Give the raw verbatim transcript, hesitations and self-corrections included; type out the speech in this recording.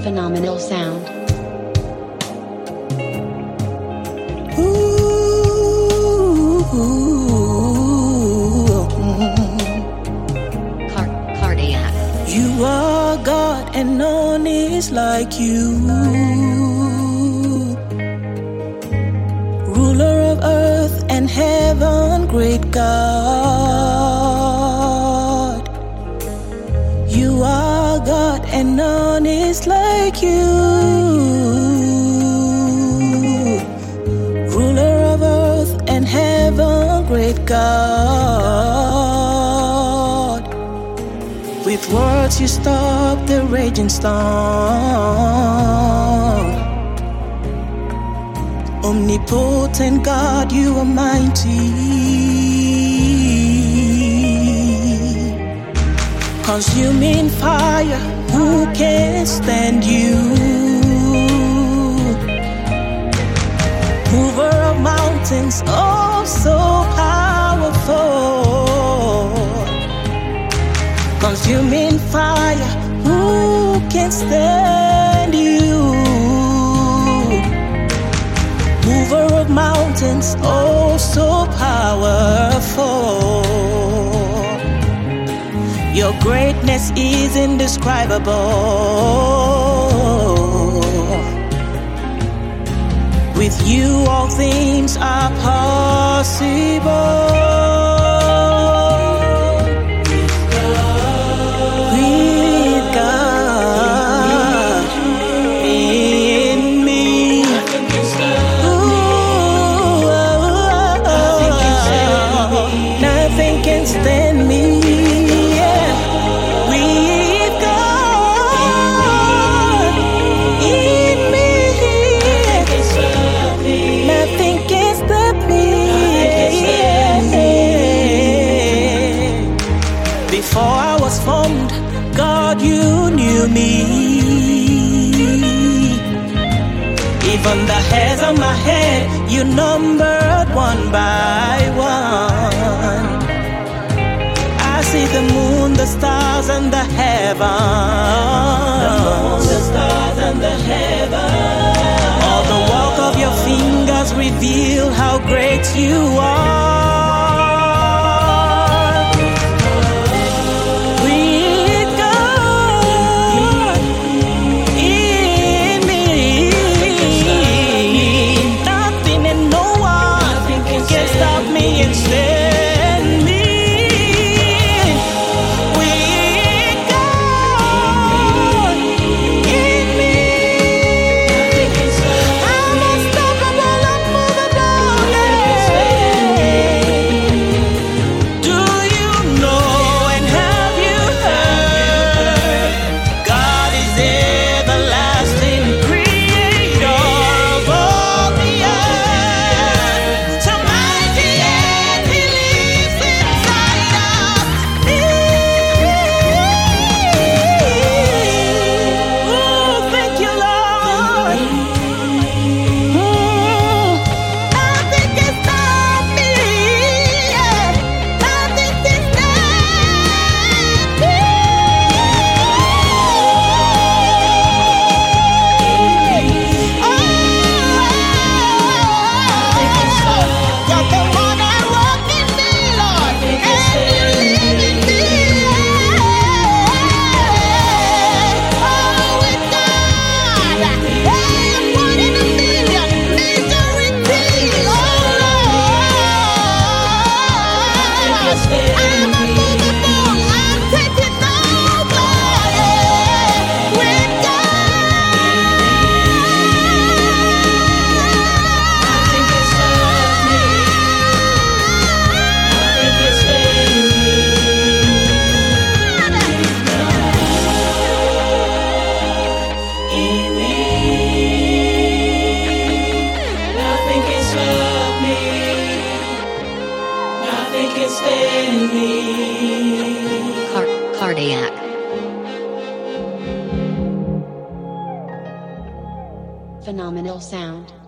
Phenomenal sound. Car- cardiac. You are God and none is like you. Ruler of earth and heaven, great God. You are God and none is like you. Ruler of earth and heaven, great God. With words you stop the raging storm. Omnipotent God, you are mighty. Consuming fire, who can stand you? Mover of mountains, oh so powerful. Consuming fire, who can stand you? Mover of mountains, oh so powerful. Your greatness is indescribable. With you all things are possible. With God in me. Ooh, nothing can stand me. Before I was formed, God, you knew me. Even the hairs on my head, you numbered one by one. I see the moon, the stars, and the heavens. The moon, the stars, and the heavens. All the work of your fingers reveal how great you are. Car- cardiac. Phenomenal sound.